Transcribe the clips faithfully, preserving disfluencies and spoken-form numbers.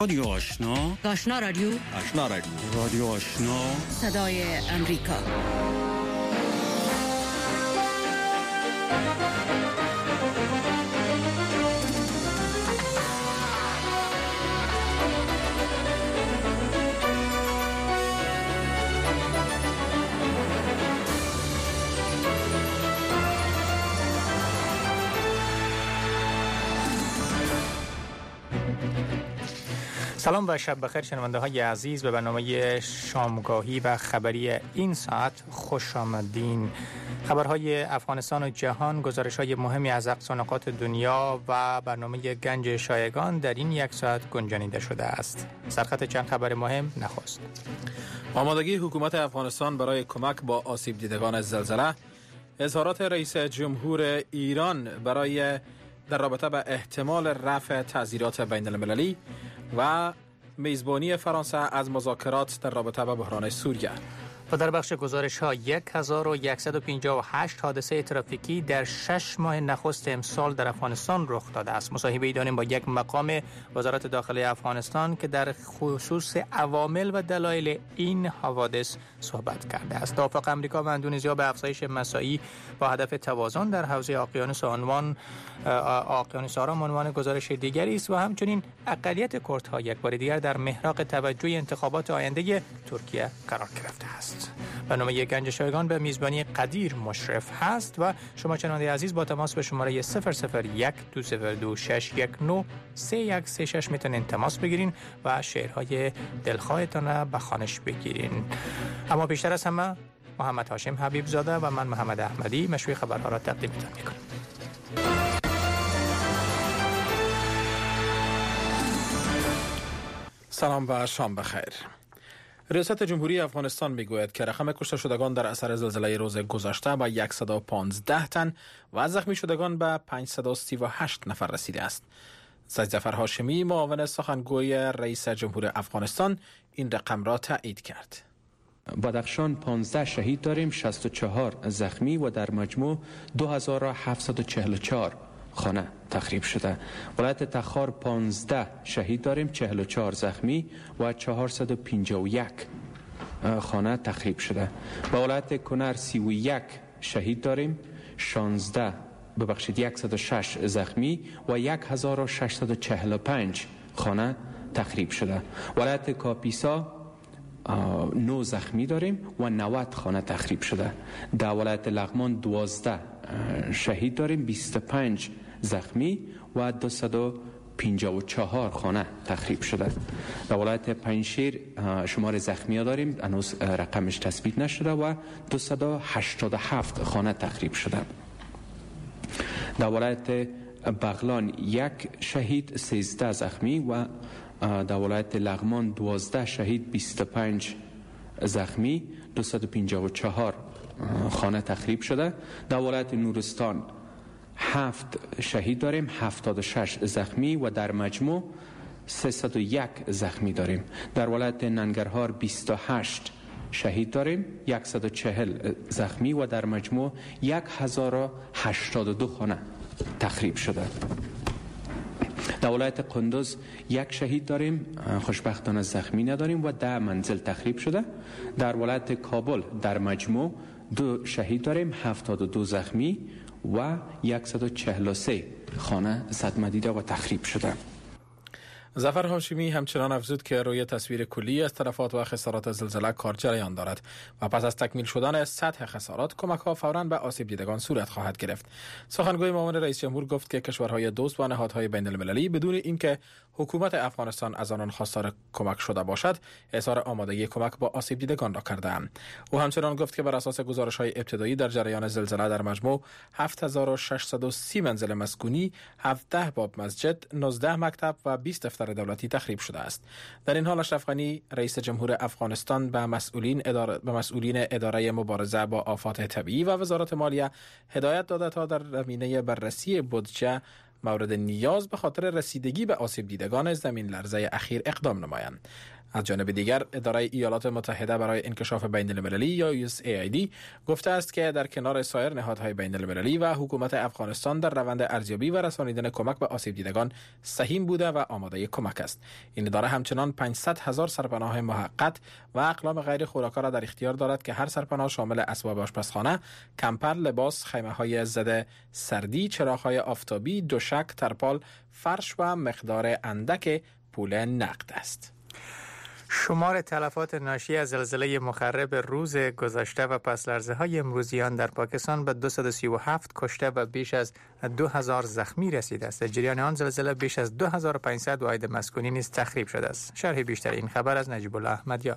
رادیو آشنا، آشنا رادیو، آشنا رادیو، رادیو آشنا، صدای امریکا. سلام و شب بخیر شنونده های عزیز، به برنامه شامگاهی و خبری این ساعت خوش آمدین. خبرهای افغانستان و جهان، گزارش های مهمی از اقصا نقاط دنیا و برنامه گنج شایگان در این یک ساعت گنجانیده شده است. سرخط چند خبر مهم نخست. آمادگی حکومت افغانستان برای کمک با آسیب دیدگان زلزله، اظهارات رئیس جمهور ایران برای در رابطه با احتمال رفع تعزیرات بین المللی و میزبانی فرانسه از مذاکرات در رابطه با بحران سوریه. و در بخش گزارش ها هزار و صد و پنجاه و هشت حادثه ترافیکی در شش ماه نخست امسال در افغانستان رخ داده است. مصاحبه داریم با یک مقام وزارت داخلی افغانستان که در خصوص عوامل و دلایل این حوادث صحبت کرده است. توافق امریکا و اندونزیا به افزایش مساعی با هدف توازن در حوزه اقیانوس عنوان اقیانوس آرام عنوان گزارش دیگری است و همچنین اقلیت کردها یک بار دیگر در محراق توجه انتخابات آینده ترکیه قرار گرفته است. برنامه گنج شایگان به میزبانی قدیر مشرف هست و شما شنونده عزیز با تماس به شماره صفر صفر یک دو صفر دو شش یک نه سه یک سه شش میتونین تماس بگیرین و شعرهای دلخواهتان به خوانش بگیرین. اما بیشتر از همه محمد هاشم حبیب زاده و من محمد احمدی مشروع خبرها را تقدیمتان میکنم. سلام و شام بخیر. ریاست جمهوری افغانستان میگوید که رقم کشته شدگان در اثر زلزله روز گذشته به صد و پانزده تن و زخمی شدگان به پانصد و سی و هشت نفر رسیده است. سید ظفر هاشمی معاون سخنگوی رئیس جمهور افغانستان این رقم را تایید کرد. بدخشان پانزده شهید داریم، شصت و چهار زخمی و در مجموع دو هزار و هفتصد و چهل و چهار خانه تخریب شده. ولایت تخار پانزده شهید داریم، چهل و چهار زخمی و چهارصد و پنجاه و یک خانه تخریب شده. و ولایت کنر سی و یک شهید داریم، شانزده ببخشید صد و شش زخمی و هزار و ششصد و چهل و پنج خانه تخریب شده. ولایت کاپیسا نه زخمی داریم و نود خانه تخریب شده. در ولایت لغمان دوازده شهید داریم، بیست و پنج زخمی و دویست و پنجاه و چهار خانه تخریب شده. در ولایت پنجشیر شمار زخمی ها داریم، هنوز رقمش تثبیت نشده و دویست و هشتاد و هفت خانه تخریب شده. در ولایت بغلان یک شهید، سیزده زخمی و در ولایت لغمان دوازده شهید، بیست و پنج زخمی، دویست و پنجاه و چهار خانه تخریب شده. در ولایت نورستان هفت شهید داریم، هفتاد و شش زخمی و در مجموع سیصد و یک زخمی داریم. در ولایت ننگرهار بیست و هشت شهید داریم، صد و چهل زخمی و در مجموع هزار و هشتاد و دو خانه تخریب شده. در ولایت قندوز یک شهید داریم، خوشبختانه زخمی نداریم و ده منزل تخریب شده. در ولایت کابل در مجموع دو شهید داریم، هفتاد و دو زخمی و صد و چهل و سه خانه صدمه دیده و تخریب شده. ظفر هاشمی همچنان افزود که روی تصویر کلی از تلفات و خسارات زلزله کار جریان دارد و پس از تکمیل شدن سطح خسارات کمک ها فوراً به آسیب دیدگان صورت خواهد گرفت. سخنگوی معاون رئیس جمهور گفت که کشورهای دوست و نهادهای بین المللی بدون اینکه حکومت افغانستان از آنان خواستار کمک شده باشد اظهار آمادگی کمک با آسیب دیدگان را کرده‌اند. او همچنان گفت که بر اساس گزارش‌های ابتدایی در جریان زلزله در مجموع هفت هزار و ششصد و سی منزل مسکونی، هفده باب مسجد، نوزده مکتب و بیست دفتر دولتی تخریب شده است. در این حال اشرف غنی رئیس جمهور افغانستان به مسئولین اداره به مسئولین اداره مبارزه با آفات طبیعی و وزارت مالیه هدایت داده تا در زمینه بررسی بودجه مورد نیاز به خاطر رسیدگی به آسیب دیدگان زمین لرزه اخیر اقدام نمایند. از جانب دیگر اداره ایالات متحده برای انکشاف بین‌المللی یا یو اس ای آی دی گفته است که در کنار سایر نهادهای بین‌المللی و حکومت افغانستان در روند ارزیابی و رسانیدن کمک به آسیب دیدگان سهیم بوده و آماده کمک است. این اداره همچنان پانصد هزار سرپناه موقت و اقلام غیر خوراکا را در اختیار دارد که هر سرپناه شامل اسباب آشپزخانه، کمپر، لباس، خیمه‌های ضد سردی، چراغ‌های آفتابی، دوشک، ترپال، فرش و مقدار اندک پول نقد است. شمار تلفات ناشی از زلزله مخرب روز گذشته و پس لرزه های امروزیان در پاکستان به دویست و سی و هفت کشته و بیش از دو هزار زخمی رسیده است. در جریان آن زلزله بیش از دو هزار و پانصد واحد مسکونی نیز تخریب شده است. شرح بیشتر این خبر از نجیب الله احمدیار.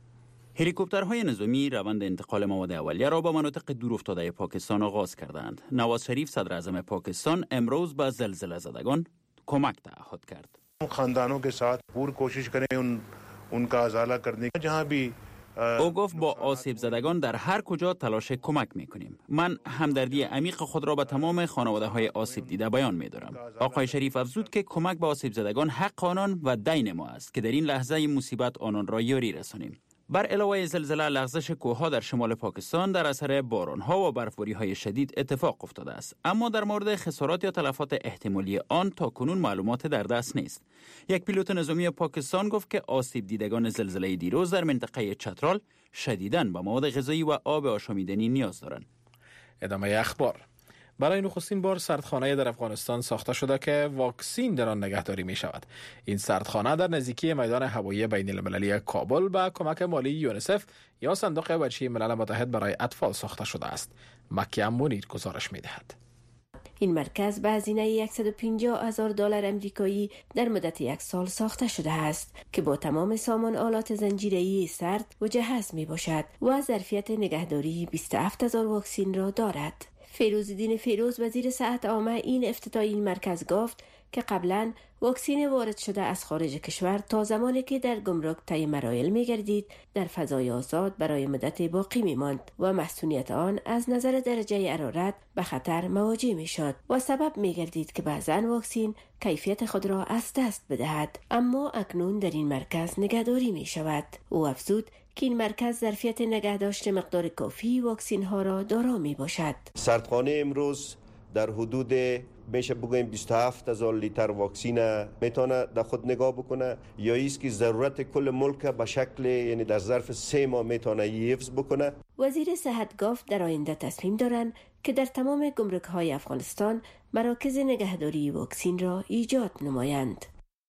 هلیکوپترهای نظامی روند انتقال مواد اولیه را به مناطق دورافتاده پاکستان آغاز کردند. نواز شریف صدر اعظم پاکستان امروز به زلزله زدگان کمک تعهد کرد. خاندانوں کے ساتھ پور کوشش کریں ان ان کا ازالہ کرنے کی جہاں بھی. او گفت با آسیب زدگان در هر کجا تلاش کمک میکنیم. من همدردی عمیق خود را به تمام خانواده های آسیب دیده بیان میدارم. آقای شریف افزود که کمک به آسیب زدگان حق آنان و دین ما است که در این لحظه مصیبت آنان را یاری رسانیم. بر علاوه زلزله، لغزش کوه‌ها در شمال پاکستان در اثر باران‌ها و برفباری‌های شدید اتفاق افتاده است، اما در مورد خسارات یا تلفات احتمالی آن تاکنون معلومات در دست نیست. یک پیلوت نظامی پاکستان گفت که آسیب دیدگان زلزله دیروز در منطقه چترال شدیداً به مواد غذایی و آب آشامیدنی نیاز دارند. ادامه اخبار. برای نخستین بار سردخانه در افغانستان ساخته شده که واکسین در آن نگهداری می شود. این سردخانه در نزدیکی میدان هوایی بین المللی کابل با کمک مالی یونیسف یا صندوق بچه ملل متحد برای اطفال ساخته شده است. مکیم منیر گزارش می دهد. این مرکز به هزینه صد و پنجاه هزار دلار امریکایی در مدت یک سال ساخته شده است که با تمام سامان آلات زنجیره‌ای سرد مجهز می باشد و ظرفیت نگهداری بیست و هفت هزار واکسین را دارد. فیروزالدین فیروز وزیر صحت عامه این افتتاح این مرکز گفت که قبلا واکسین وارد شده از خارج کشور تا زمانی که در گمرک طی مراحل می‌گردید در فضای آزاد برای مدت باقی می‌ماند و مسئولیت آن از نظر درجه حرارت به خطر مواجه می‌شد و سبب می‌گردید که بعضاً واکسین کیفیت خود را از دست بدهد. اما اکنون در این مرکز نگهداری می‌شود. او افزود که این مرکز ظرفیت نگهداشت مقدار کافی واکسین ها را دارا می باشد. سردخانه امروز در حدود میشه بگویم بیست و هفت هزار لیتر واکسین میتونه در خود نگاه بکنه، یا ایست که ضرورت کل ملک به شکل یعنی در ظرف سه ماه میتونه حفظ بکنه. وزیر صحت گفت در آینده تصمیم دارند که در تمام گمرک های افغانستان مراکز نگهداری واکسین را ایجاد نمایند.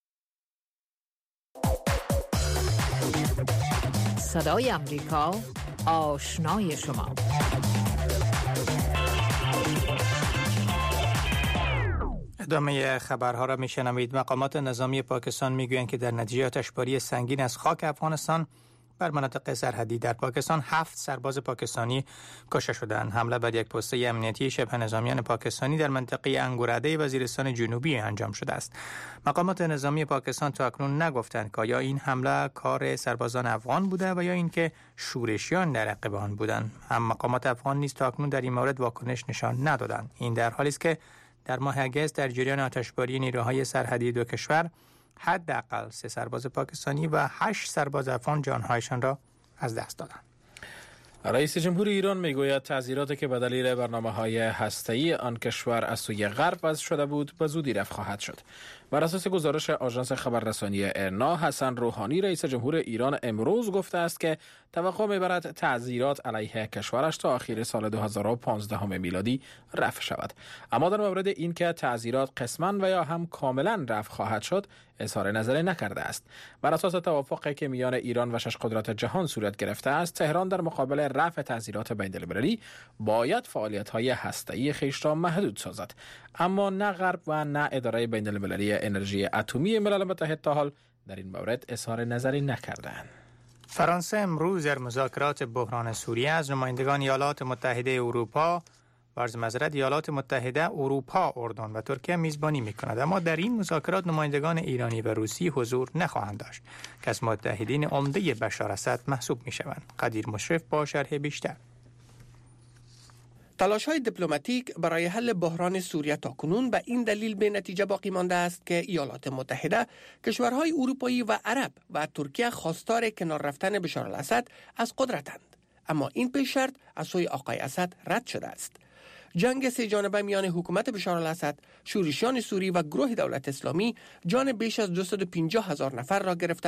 صدای امریکا، آشنای شما. ادامه خبرها را میشنوید. مقامات نظامی پاکستان میگویند که در نتیجه آتشباری سنگین از خاک افغانستان بر مناطق سرحدی در پاکستان هفت سرباز پاکستانی کشته شدند. حمله بر یک پست امنیتی شبه نظامیان پاکستانی در منطقه انگورده وزیرستان جنوبی انجام شده است. مقامات نظامی پاکستان تا اکنون نگفتند که آیا این حمله کار سربازان افغان بوده و یا اینکه شورشیان در عقب آن بودند. هم مقامات افغان نیز تا اکنون در این مورد واکنش نشان ندادند. این در حالی است که در ماه اگست در جریان آتشباری نیروهای سرحدی دو کشور حداقل سه سرباز پاکستانی و هشت سرباز افغان جانهایشان را از دست دادند. رئیس جمهور ایران میگوید تعزیراتی که به دلیل برنامه‌های هسته‌ای آن کشور از سوی غرب وضع شده بود به زودی رفع خواهد شد. بر اساس گزارش آژانس خبررسانی ارنا، حسن روحانی رئیس جمهور ایران امروز گفته است که توقع می‌برد تعزیرات علیه کشورش تا آخر سال دو هزار و پانزده میلادی رفع شود. اما در مورد اینکه تعزیرات قسماً و یا هم کاملاً رفع خواهد شد اظهار نظری نکرده است. بر اساس توافقی که میان ایران و شش قدرت جهان صورت گرفته است، تهران در مقابل رفع تعزیرات بین‌المللی باید فعالیت‌های هسته‌ای خویش را محدود سازد. اما نه غرب و نه اداره بین‌المللی انرژی اتمی ملل متحد تا حال در این مورد اظهار نظری نکردند. فرانسه امروز در مذاکرات بحران سوریه از نمایندگان ایالات متحده اروپا و عرض معذرت ایالات متحده اروپا، اردن و ترکیه میزبانی می‌کند، اما در این مذاکرات نمایندگان ایرانی و روسی حضور نخواهند داشت که از متحدین عمده بشار اسد محسوب می‌شوند. قدیر مشرف با شرح بیشتر. تلاش‌های دیپلماتیک برای حل بحران سوریه تاکنون به این دلیل به نتیجه باقی مانده است که ایالات متحده، کشورهای اروپایی و عرب و ترکیه خواستار کنار رفتن بشار الاسد از قدرتند. اما این پیش شرط از سوی آقای اسد رد شده است. جنگ سه جانبه میان حکومت بشار الاسد، شورشیان سوری و گروه دولت اسلامی جان بیش از دویست و پنجاه هزار نفر را گرفته